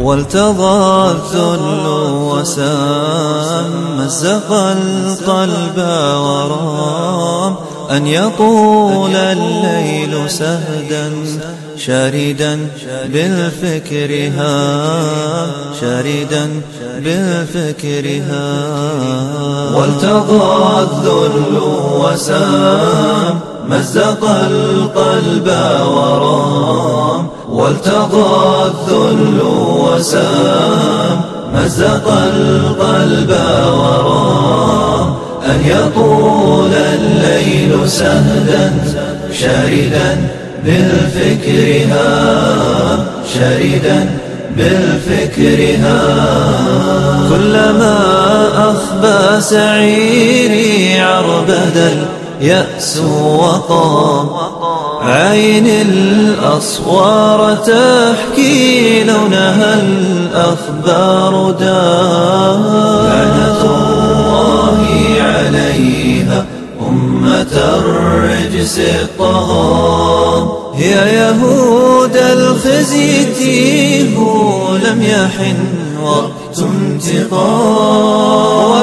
والتضى الذل وسام، مزق القلب ورام، أن يطول الليل سهدا شاردا بالفكر هام، شاردا بالفكر هام. والتضى الذل وسام، مزق القلب ورام، والتضى الذل وسام، مزق القلب ورام، أن يطول الليل سهدا شاردا بالفكر هام، شاردا بالفكر هام. كلما أخبى سعيري عربد اليأس وقام، عين الأصوار تحكي لونها الأخبار دام. لعنة الله عليها أمة الرجس الطغام، يا يهود الخزي تيهوا لم يحن وقت انتقام.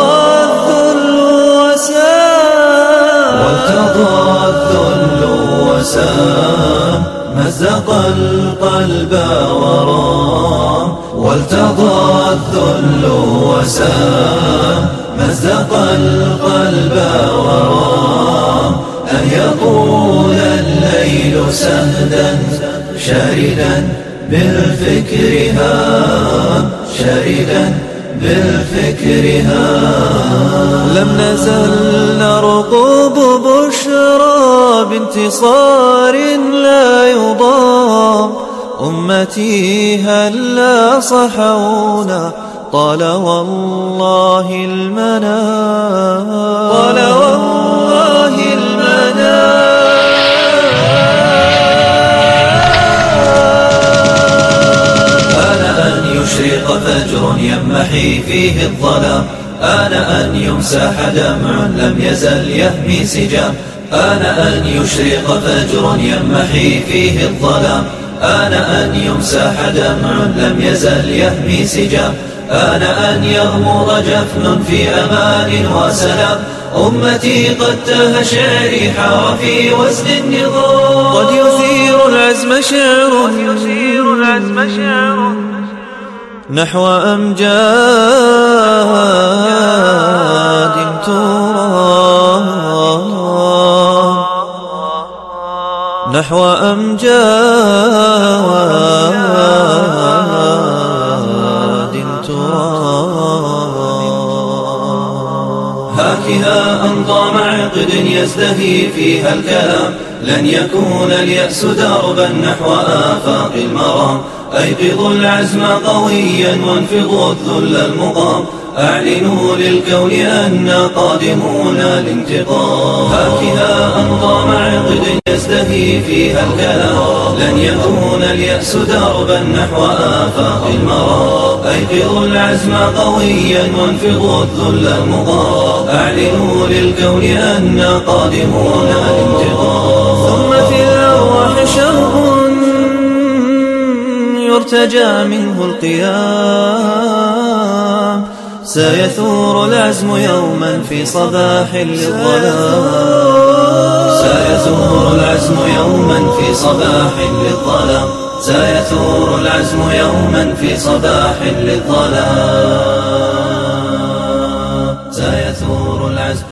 والتضى الذل وسام، مزق القلب ورام، والتضى الذل وسام، مزق القلب ورام، أن يطول الليل سهدا شاردا بالفكر هام، شاردا بالفكر هام. لم نزل نرقب بشرى بانتصار لا يضام، أمتي هلا صحونا طال والله المنام، طال والله المنام. آن أن يشرق فجر يمحي فيه الظلام، آن أن يمسح دمع لم يزل يهمي سجام، آن أن يشرق فجر يمحي فيه الظلام، آن أن يمسح دمع لم يزل يهمي سجام، آن أن يغمض جفن في أمان وسلام. أمتي قد تاه شعري حار في وزن النظام، قد يثير العزم شعر، يثير العزم شعر نحو أمجاد ترام، نحو أمجاد ترام. هاكها أنظام عقد يزدهي فيها الكلام، لن يكون اليأس دربا نحو آفاق المرام. أيقظوا العزم قويا وانفضوا الذل المقام، أعلنوا للكون أننا قادمون لانتقام. هاكها أنظام عقد يزدهي فيها الكلام، لن يكون اليأس دربا نحو آفاق المرام. أيقظوا العزم قويا وانفضوا الذل المقام، أعلنوا للكون أننا قادمون لانتقام. ثم في الأرواح شرب يرتجى منه القيام، سيثور العزم يوما في صباح للظلام، سيثور العزم يوما في صباح للظلام، سيثور العزم يوما في صباح للظلام، سيثور العزم.